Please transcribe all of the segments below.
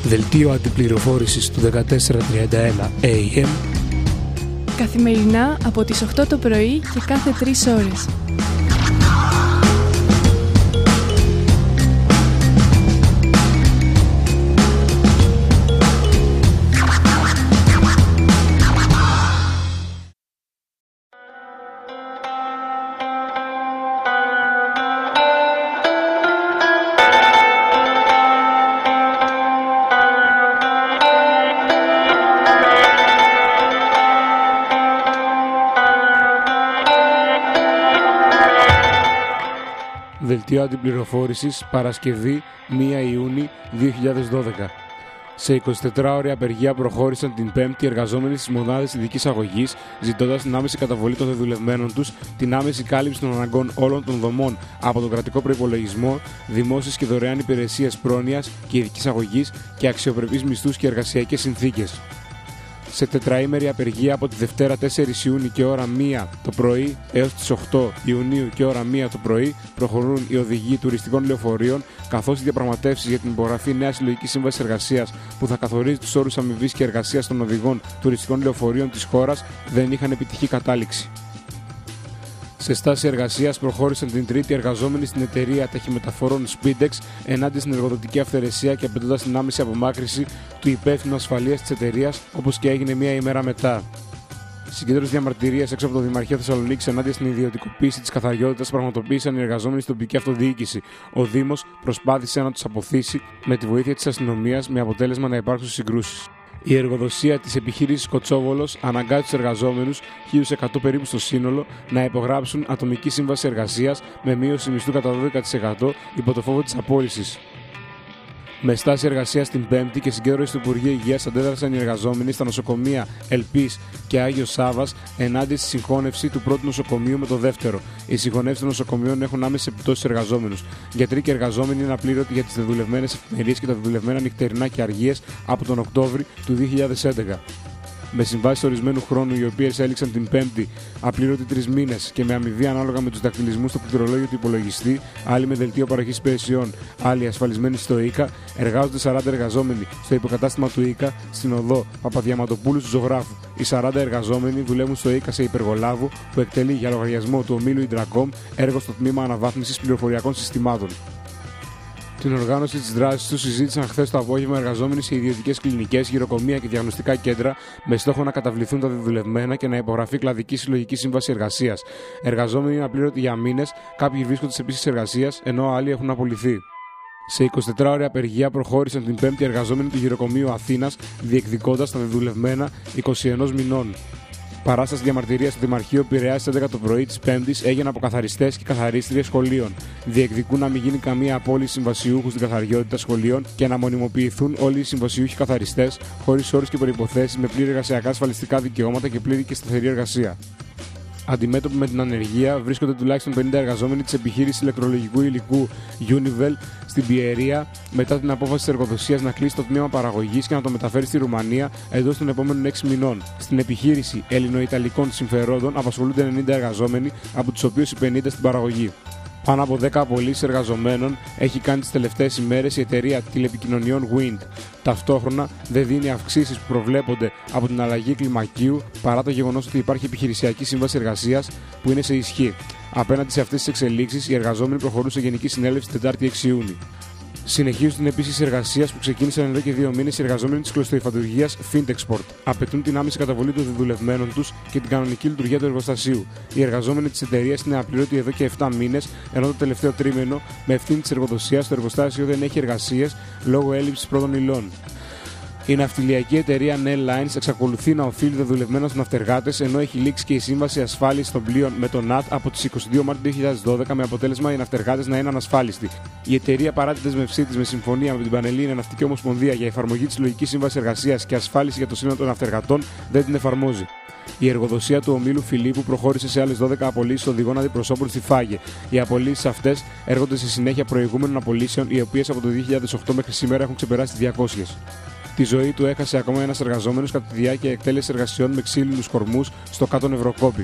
Δελτίο αντιπληροφόρησης του 1431 AM. Καθημερινά από τις 8 το πρωί και κάθε 3 ώρες. Δελτίο αντιπληροφόρησης, Παρασκευή 1 Ιούνιου 2012. Σε 24ωρη απεργία προχώρησαν την Πέμπτη εργαζόμενοι στις μονάδες ειδικής αγωγής, ζητώντας την άμεση καταβολή των δεδουλευμένων τους, την άμεση κάλυψη των αναγκών όλων των δομών από τον κρατικό προϋπολογισμό, δημόσιες και δωρεάν υπηρεσίες πρόνοιας και ειδικής αγωγής και αξιοπρεπείς μισθούς και εργασιακές συνθήκες. Σε τετραήμερη απεργία από τη Δευτέρα 4 Ιούνιου και ώρα 1 το πρωί έως τις 8 Ιουνίου και ώρα 1 το πρωί προχωρούν οι οδηγοί τουριστικών λεωφορείων, καθώς οι διαπραγματεύσεις για την υπογραφή νέας συλλογικής σύμβασης εργασίας που θα καθορίζει τους όρους αμοιβής και εργασίας των οδηγών τουριστικών λεωφορείων της χώρας δεν είχαν επιτυχή κατάληξη. Σε στάση εργασίας προχώρησαν την Τρίτη εργαζόμενοι στην εταιρεία ταχυμεταφορών Speedex ενάντια στην εργοδοτική αυθαιρεσία και απαιτώντας την άμεση απομάκρυνση του υπεύθυνου ασφαλείας της εταιρείας, όπως και έγινε μία ημέρα μετά. Συγκέντρωση διαμαρτυρίας έξω από το Δημαρχείο Θεσσαλονίκης ενάντια στην ιδιωτικοποίηση της καθαριότητας πραγματοποίησαν οι εργαζόμενοι στην τοπική αυτοδιοίκηση. Ο Δήμος προσπάθησε να τους αποθήσει με τη βοήθεια της αστυνομίας, με αποτέλεσμα να υπάρξουν συγκρούσεις. Η εργοδοσία της επιχείρησης Κοτσόβολος αναγκάζει τους εργαζόμενους, 1.100 περίπου στο σύνολο, να υπογράψουν ατομική σύμβαση εργασίας με μείωση μισθού κατά 12% υπό το φόβο της απόλυσης. Με στάση εργασίας την Πέμπτη και συγκέντρωση του Υπουργείου Υγείας αντέδρασαν οι εργαζόμενοι στα νοσοκομεία Ελπής και Άγιος Σάββας ενάντια στη συγχώνευση του πρώτου νοσοκομείου με το δεύτερο. Οι συγχωνεύσεις των νοσοκομείων έχουν άμεσες επιπτώσεις στους εργαζόμενους. Γιατροί και εργαζόμενοι είναι απλήρωτοι για τις δεδουλευμένες εφημερίες και τα δεδουλευμένα νυχτερινά και αργίες από τον Οκτώβρη του 2011. Με συμβάσεις ορισμένου χρόνου, οι οποίες έληξαν την Πέμπτη, απλήρωτοι 3 μήνες και με αμοιβή ανάλογα με τους δακτυλισμούς στο πληκτρολόγιο του υπολογιστή, άλλοι με δελτίο παροχής υπηρεσιών, άλλοι ασφαλισμένοι στο ΙΚΑ, εργάζονται 40 εργαζόμενοι στο υποκατάστημα του ΙΚΑ στην οδό Παπαδιαματοπούλου του Ζωγράφου. Οι 40 εργαζόμενοι δουλεύουν στο ΙΚΑ σε υπεργολάβο που εκτελεί για λογαριασμό του ομίλου Ιντρακόμ έργο στο τμήμα αναβάθμισης πληροφοριακών συστημάτων. Την οργάνωση της δράσης τους συζήτησαν χθες το απόγευμα εργαζόμενοι σε ιδιωτικές κλινικές, γυροκομεία και διαγνωστικά κέντρα με στόχο να καταβληθούν τα δεδουλευμένα και να υπογραφεί κλαδική συλλογική σύμβαση εργασίας. Εργαζόμενοι είναι απλήρωτοι για μήνες, κάποιοι βρίσκονται σε επίσης εργασίας, ενώ άλλοι έχουν απολυθεί. Σε 24ωρη απεργία προχώρησαν την Πέμπτη εργαζόμενοι του γυροκομείου Αθήνας, διεκδικώντας τα δεδουλευμένα 21 μηνών. Παράσταση διαμαρτυρίας στο Δημαρχείο Πειραιάς στις 11 το πρωί της Πέμπτης έγινε από καθαριστές και καθαρίστριες σχολείων. Διεκδικούν να μην γίνει καμία απόλυση συμβασιούχου στην καθαριότητα σχολείων και να μονιμοποιηθούν όλοι οι συμβασιούχοι καθαριστές, χωρίς όρους και προϋποθέσεις, με πλήρη εργασιακά ασφαλιστικά δικαιώματα και πλήρη και σταθερή εργασία. Αντιμέτωποι με την ανεργία βρίσκονται τουλάχιστον 50 εργαζόμενοι της επιχείρησης ηλεκτρολογικού υλικού Univel στην Πιερία μετά την απόφαση της εργοδοσίας να κλείσει το τμήμα παραγωγής και να το μεταφέρει στη Ρουμανία εντός των επόμενων 6 μηνών. Στην επιχείρηση ελληνοϊταλικών συμφερόντων απασχολούνται 90 εργαζόμενοι, από τους οποίους οι 50 στην παραγωγή. Πάνω από 10 απολύσεις εργαζομένων έχει κάνει τις τελευταίες ημέρες η εταιρεία τηλεπικοινωνιών Wind. Ταυτόχρονα δεν δίνει αυξήσεις που προβλέπονται από την αλλαγή κλιμακίου παρά το γεγονός ότι υπάρχει επιχειρησιακή σύμβαση εργασίας που είναι σε ισχύ. Απέναντι σε αυτές τις εξελίξεις, οι εργαζόμενοι προχωρούν σε Γενική Συνέλευση την 4η 6 Ιούνιου. Συνεχίζουν την επίσης εργασίας που ξεκίνησαν εδώ και 2 μήνες οι εργαζόμενοι της κλωστοϊφαντουργίας Fintexport. Απαιτούν την άμεση καταβολή των δεδουλευμένων τους και την κανονική λειτουργία του εργοστασίου. Οι εργαζόμενοι της εταιρείας είναι απλήρωτοι εδώ και 7 μήνες, ενώ το τελευταίο τρίμηνο, με ευθύνη της εργοδοσίας, το εργοστάσιο δεν έχει εργασίες λόγω έλλειψης πρώτων υλών. Η ναυτιλιακή εταιρεία Nel Lines εξακολουθεί να οφείλει δεδουλευμένα στους ναυτεργάτες, ενώ έχει λήξει και η σύμβαση ασφάλισης των πλοίων με το ΝΑΤ από τις 22 Μάρτιου 2012, με αποτέλεσμα οι ναυτεργάτες να είναι ανασφάλιστοι. Η εταιρεία, παρά τη δεσμευσή της με συμφωνία με την Πανελλήνια Ναυτική Ομοσπονδία για εφαρμογή της συλλογικής σύμβασης εργασίας και ασφάλιση για το σύνολο των ναυτεργατών, δεν την εφαρμόζει. Η εργοδοσία του ομίλου Φιλίππου προχώρησε σε άλλες 12 απολύσεις οδηγών αντιπροσώπων στη Φάγε. Οι απολύσεις αυτές έρχονται σε συνέχεια προηγούμενων απολύσεων, οι οποίες από το 2008 μέχρι σήμερα έχουν ξεπεράσει τις 200. Τη ζωή του έχασε ακόμα ένας εργαζόμενος κατά τη διάρκεια εκτέλεσης εργασιών με ξύλινους κορμούς στο κάτω Νευροκόπη.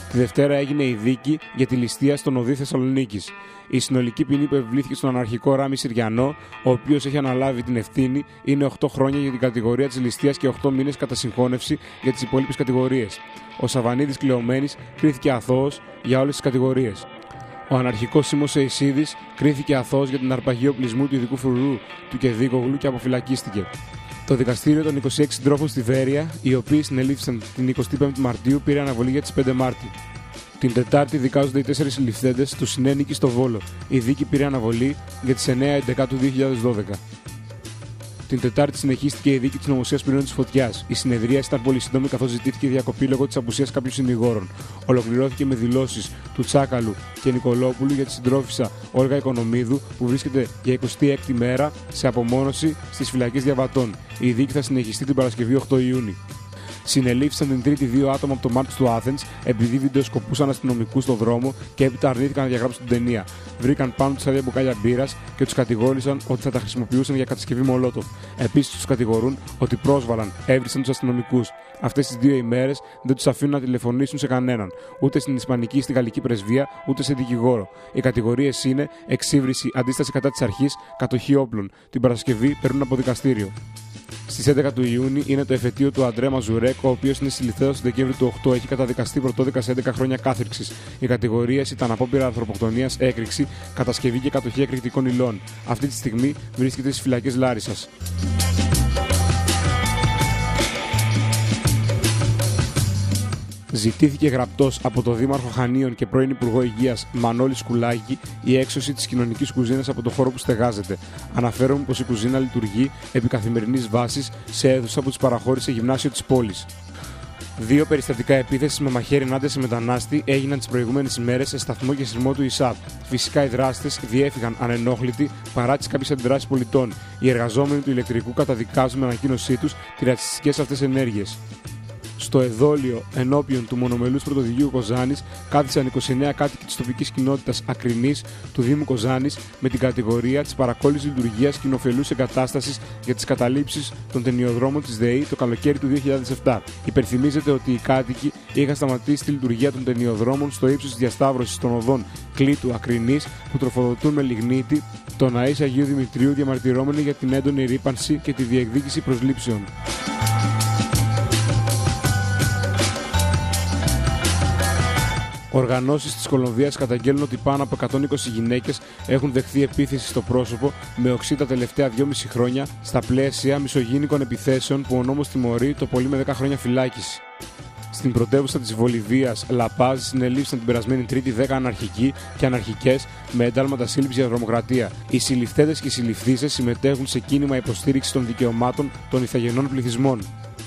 Τη Δευτέρα έγινε η δίκη για τη ληστεία στον οδή Θεσσαλονίκης. Η συνολική ποινή που επιβλήθηκε στον αναρχικό Ράμι Συριανό, ο οποίος έχει αναλάβει την ευθύνη, είναι 8 χρόνια για την κατηγορία της ληστείας και 8 μήνες κατά συγχώνευση για τις υπόλοιπες κατηγορίες. Ο Σαββανίδης Κλεωμένης κρίθηκε αθώος για όλες τις κατηγορίες. Ο αναρχικός Σίμος Εϊσίδης κρίθηκε αθώος για την αρπαγή οπλισμού του ειδικού φρουρού του Κεδίκογλου και αποφυλακίστηκε. Το δικαστήριο των 26 συντρόφων στη Βέρεια, οι οποίοι συνελήφθησαν την 25η Μαρτίου, πήρε αναβολή για τις 5 Μάρτη. Την Τετάρτη δικάζονται οι 4 συλληφθέντες του συνένικη στο Βόλο. Η δίκη πήρε αναβολή για τις 9 του 2012. Την Τετάρτη συνεχίστηκε η δίκη της νομοσίας πυρήνων της φωτιάς. Η συνεδρίαση ήταν πολύ σύντομη καθώς ζητήθηκε διακοπή λόγω της απουσίας κάποιων συνηγόρων. Ολοκληρώθηκε με δηλώσεις του Τσάκαλου και Νικολόπουλου για τη συντρόφισσα Όλγα Οικονομίδου που βρίσκεται για 26η μέρα σε απομόνωση στις φυλακές Διαβατών. Η δίκη θα συνεχιστεί την Παρασκευή 8 Ιούνιου. Συνελήφθησαν την Τρίτη 2 άτομα από το Μάρτ του Άθενς επειδή βιντεοσκοπούσαν αστυνομικούς στον δρόμο και έπειτα αρνήθηκαν να διαγράψουν την ταινία. Βρήκαν πάνω τους άδεια μπουκάλια μπύρας και τους κατηγόρησαν ότι θα τα χρησιμοποιούσαν για κατασκευή μολότοφ. Επίσης τους κατηγορούν ότι πρόσβαλαν, έβρισαν τους αστυνομικούς. Αυτές τις 2 ημέρες δεν τους αφήνουν να τηλεφωνήσουν σε κανέναν, ούτε στην Ισπανική ή στη Γαλλική πρεσβεία, ούτε σε δικηγόρο. Οι κατηγορίες είναι εξύβριση, αντίσταση κατά της αρχής, κατοχή όπλων. Την Παρασκευή περνούν από δικαστήριο. Στις 11 του Ιούνιου είναι το εφετείο του Αντρέ Μαζουρέκ, ο οποίος είναι συλληφθέντος τον Δεκέμβρη του 8. Έχει καταδικαστεί πρωτόδικα σε 11 χρόνια κάθριξης. Οι κατηγορίες ήταν απόπειρα ανθρωποκτονίας, έκρηξη, κατασκευή και κατοχή εκρηκτικών υλών. Αυτή τη στιγμή βρίσκεται στις φυλακές Λάρισσας. Ζητήθηκε γραπτός από το Δήμαρχο Χανίων και πρώην Υπουργό Υγείας Μανώλη Σκουλάκη η έξωση της κοινωνικής κουζίνας από το χώρο που στεγάζεται. Αναφέρομαι πως η κουζίνα λειτουργεί επί καθημερινής βάσης σε αίθουσα που της παραχώρησε γυμνάσιο της πόλης. 2 περιστατικά επίθεσης με μαχαίρι ενάντια σε μετανάστη έγιναν τις προηγούμενες ημέρες σε σταθμό και σειρμό του ΙΣΑΠ. Φυσικά οι δράστες διέφυγαν ανενόχλητοι παρά τις κάποιες αντιδράσεις πολιτών. Οι εργαζόμενοι του ηλεκτρικού καταδικάζουν με ανακοίνωσή τους τις ρατσιστικές αυτές ενέργειες. Στο εδόλιο ενώπιον του μονομελούς πρωτοδικείου Κοζάνης κάθισαν 29 κάτοικοι της τοπικής κοινότητας Ακρινής του Δήμου Κοζάνης με την κατηγορία της παρακόλλησης λειτουργίας κοινοφελούς εγκατάστασης για τις καταλήψεις των ταινιοδρόμων της ΔΕΗ το καλοκαίρι του 2007. Υπενθυμίζεται ότι οι κάτοικοι είχαν σταματήσει τη λειτουργία των ταινιοδρόμων στο ύψος της διασταύρωσης των οδών Κλήτου Ακρινής που τροφοδοτούν με λιγνίτη τον Αΐς Αγίου Δημητρίου, διαμαρτυρόμενοι για την έντονη ρύπανση και τη διεκδίκηση προσλήψεων. Οργανώσεις της Κολομβίας καταγγέλνουν ότι πάνω από 120 γυναίκες έχουν δεχθεί επίθεση στο πρόσωπο με οξύ τα τελευταία 2,5 χρόνια στα πλαίσια μισογίνικων επιθέσεων που ο νόμος τιμωρεί το πολύ με 10 χρόνια φυλάκιση. Στην πρωτεύουσα της Βολιβίας, Λαπάζ, συνελήφθησαν την περασμένη Τρίτη 10 αναρχικοί και αναρχικές με εντάλματα σύλληψης για τρομοκρατία. Οι συλληφθέντες και οι συλληφθήσεις συμμετέχουν σε κίνημα υποστήριξης των δικαιωμάτων των ηθαγενών πληθυσμών.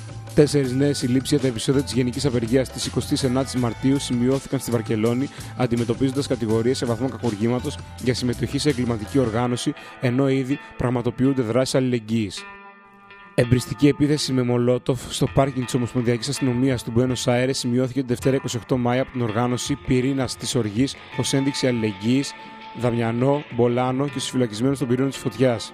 4 νέες συλλήψεις για τα επεισόδια της γενικής απεργίας της 29ης Μαρτίου σημειώθηκαν στη Βαρκελόνη, αντιμετωπίζοντας κατηγορίες σε βαθμό κακουργήματος για συμμετοχή σε εγκληματική οργάνωση, ενώ ήδη πραγματοποιούνται δράσεις αλληλεγγύης. Εμπριστική επίθεση με μολότοφ στο πάρκινγκ της Ομοσπονδιακής Αστυνομίας του Μπουένος Άιρες σημειώθηκε τη Δευτέρα 28 Μάη από την οργάνωση Πυρήνας της Οργής ως ένδειξη αλληλεγγύης Δαμιανό, Μπολάνο και στους φυλακισμένους των πυρήνων της φωτιάς.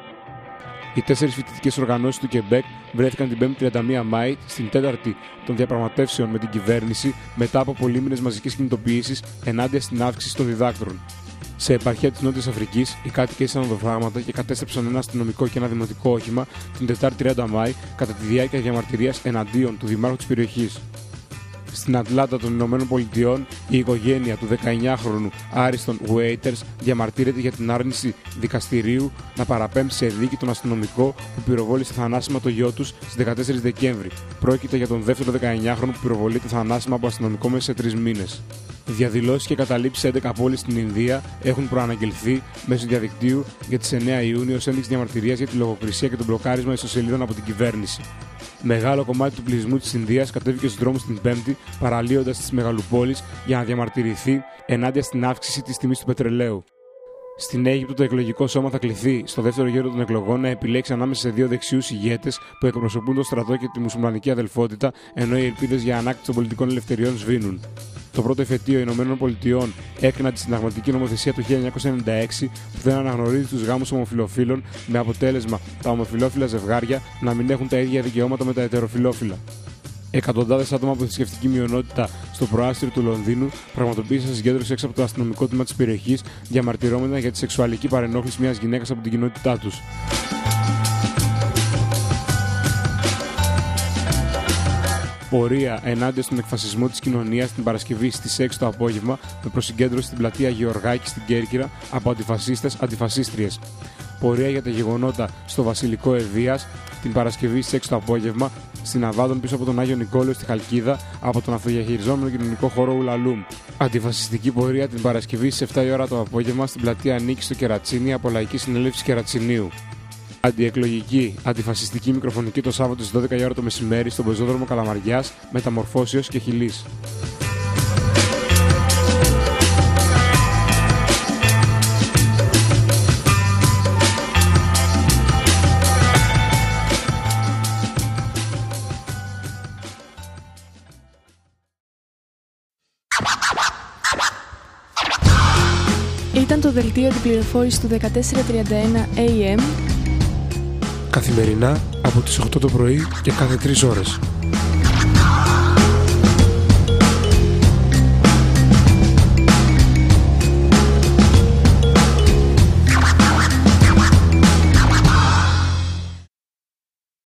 Οι 4 φοιτητικές οργανώσεις του Κεμπέκ βρέθηκαν την 5η 31 Μάη στην τέταρτη των διαπραγματεύσεων με την κυβέρνηση μετά από πολύμηνες μαζικές κινητοποιήσεις ενάντια στην αύξηση των διδάκτρων. Σε επαρχία της Νότιας Αφρικής, οι κάτοικοι έσαναν οδοφράγματα και κατέστρεψαν ένα αστυνομικό και ένα δημοτικό όχημα την Τετάρτη 30 Μάη κατά τη διάρκεια διαμαρτυρίας εναντίον του δημάρχου της περιοχής. Στην Ατλάντα των Ηνωμένων Πολιτειών, η οικογένεια του 19χρονου Άριστον Βουέιτερς διαμαρτύρεται για την άρνηση δικαστηρίου να παραπέμψει σε δίκη τον αστυνομικό που πυροβόλησε θανάσιμα το γιο τους στις 14 Δεκέμβρη. Πρόκειται για τον δεύτερο 19χρονο που πυροβολείται θανάσιμα από αστυνομικό μέσα σε 3 μήνες. Διαδηλώσεις και καταλήψεις σε 11 πόλεις στην Ινδία έχουν προαναγγελθεί μέσω διαδικτύου για τις 9 Ιούνιου ως ένδειξη διαμαρτυρίας για τη λογοκρισία και το μπλοκάρισμα ιστοσελίδων από την κυβέρνηση. Μεγάλο κομμάτι του πληθυσμού της Ινδίας κατέβηκε στους δρόμους την Πέμπτη, παραλύοντας τις μεγαλοπόλεις για να διαμαρτυρηθεί ενάντια στην αύξηση της τιμής του πετρελαίου. Στην Αίγυπτο, το εκλογικό σώμα θα κληθεί στο δεύτερο γύρο των εκλογών να επιλέξει ανάμεσα σε 2 δεξιούς ηγέτες που εκπροσωπούν το στρατό και τη μουσουλμανική αδελφότητα, ενώ οι ελπίδες για ανάκτηση των πολιτικών ελευθεριών σβήνουν. Το πρώτο εφετείο Ηνωμένων Πολιτειών έκριναν τη συνταγματική νομοθεσία του 1996 που δεν αναγνωρίζει τους γάμους ομοφυλοφίλων, με αποτέλεσμα τα ομοφυλόφιλα ζευγάρια να μην έχουν τα ίδια δικαιώματα με τα ετεροφυλόφιλα. Εκατοντάδες άτομα από τη θρησκευτική μειονότητα στο προάστιο του Λονδίνου πραγματοποίησαν συγκέντρωση έξω από το αστυνομικό τμήμα της περιοχής, διαμαρτυρόμενα για τη σεξουαλική παρενόχληση μιας γυναίκας από την κοινότητά τους. Πορεία ενάντια στον εκφασισμό της κοινωνίας την Παρασκευή στις 6 το απόγευμα, με προσυγκέντρωση στην πλατεία Γεωργάκη στην Κέρκυρα από αντιφασίστες αντιφασίστριες. Πορεία για τα γεγονότα στο Βασιλικό Ευβοίας την Παρασκευή στις 6 το απόγευμα, στην Αβάδων πίσω από τον Άγιο Νικόλαιο στη Χαλκίδα από τον αυτοδιαχειριζόμενο κοινωνικό χώρο Ουλαλούμ. Αντιφασιστική πορεία την Παρασκευή στις 7 η ώρα το απόγευμα στην πλατεία Νίκη στο Κερατσίνι από Λαϊκή Συνέλευση Κερατσινίου. Αντιεκλογική, αντιφασιστική μικροφωνική το Σάββατο στις 12 η ώρα το μεσημέρι στον πεζόδρομο Καλαμαριάς, Μεταμορφώσεως και Χιλής. Ήταν το δελτίο αντιπληροφόρησης του 1431 AM καθημερινά από τις 8 το πρωί και κάθε 3 ώρες.